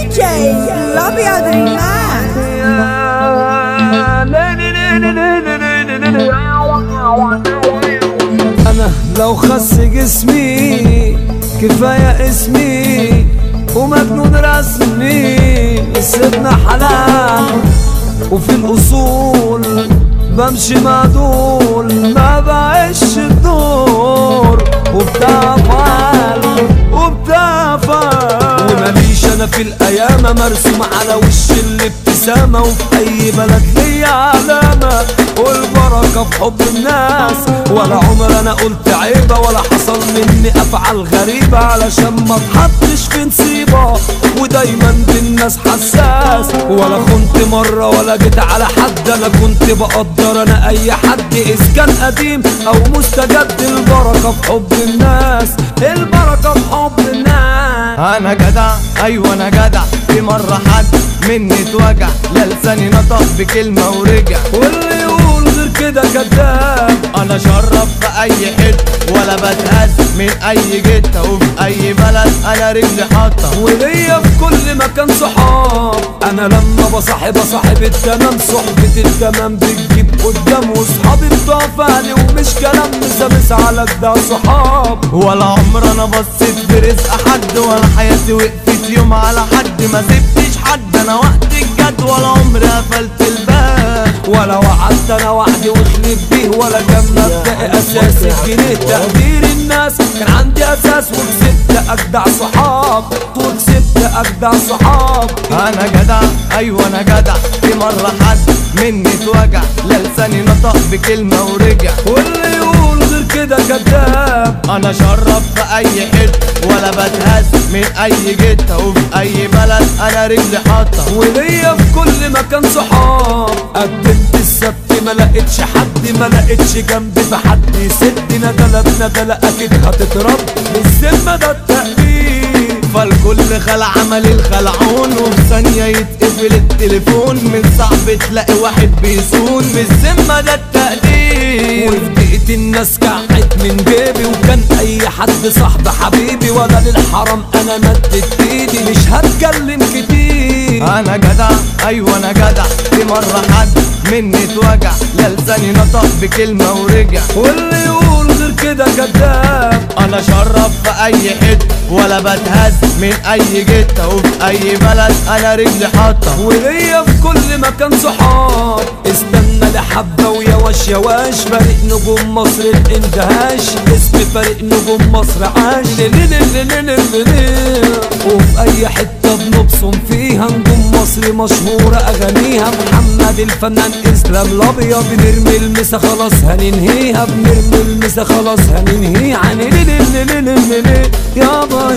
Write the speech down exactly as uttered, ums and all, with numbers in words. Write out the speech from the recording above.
جي الابيض ريلاكس. انا لو خس جسمي كفايه اسمي ومجنون رسمي، سيبنا حلال وفي الاصول بمشي مع دول، ما بعيش الدور وبتاع فعل وبتاع فعل، وماليش انا في الايام مرسوم على وش الابتسامه، وفي اي بلد ليا علامه والبركه في حب الناس، ولا عمر انا قلت عيبه ولا حصل مني افعال غريبه، علشان ما اتحطش في نصيبه ودايما بالناس حساس، ولا خنت مره ولا جيت على حد، انا كنت بقدر انا اي حد اذا كان قديم او مستجد، البركه في حب الناس، البركه في حب الناس. انا جدع ايوه انا جدع، في مره حد مني اتوجع، لا لساني نطق بكلمه ورجع، واللي يقول غير كده كداب. انا شرف في اي حته ولا بتهز من اي جته، وفي اي بلد انا رجلي حاطه، وليا في كل مكان صحاب، انا لما بصاحب بصاحب التمام، صحبة التمام بتجيب قدام، وصحابي بتوع فعلي ومش كلام، مسامس على جدع صحاب، ولا عمر انا بصيت في رزق حد، ولا حياتي وقفت يوم على حد، ما سبتش حد انا وقت الجد، ولا عمري قفلت الباب، ولا وعدت انا وحدي وخليت بيه، ولا كان مبدأ اساسي الجنيه تقدير الناس، كان عندي اساس وكسبت اجدع صحاب، وكسبت اجدع صحاب. انا جدع ايوه انا جدع، في مره حد مني اتوجع، لا لساني نطق بكلمه ورجع، واللي يقول غير كده كداب. انا شرف في اي حته ولا بتهز من اي جته، وفي اي بلد انا رجلي حاطه، وليا في كل مكان صحاب، قدمت السبت ما لقيتش حد، ما لقيتش جنبي في حد يسد، ندلة بندلة اكيد هتترد، بالذمة ده التقدير، فالكل خلع عمل الخلعون، وفي ثانية يتقفل التليفون، من صعب تلاقي واحد بيصون، بالذمة ده التقدير، وفي دقيقة الناس كعت من جيبي، وكان اي حد صاحب حبيبي، ولا للحرام انا مدت ايدي، مش هتكلم كتير. انا جدع ايوه انا جدع، في مرة حد مني اتوجع، لا لساني نطق بكلمة ورجع، واللي يقول غير كده كداب. انا شرف في اي حته ولا بتهز من اي جته، وفي اي بلد انا رجلي حاطه، وليا في كل مكان صحاب، استنى لحبه ويا واش يا واش، فريق نجوم مصر الاندهاش، اسم فريق نجوم مصر عاش، وفي اي حته بنبصم فيها، نجوم مصر مشهوره اغانيها، محمد الفنان اسلام الابيض، بنرمي المسا خلاص هننهيها، بنرمي المسا خلاص هننهيها، عن يابا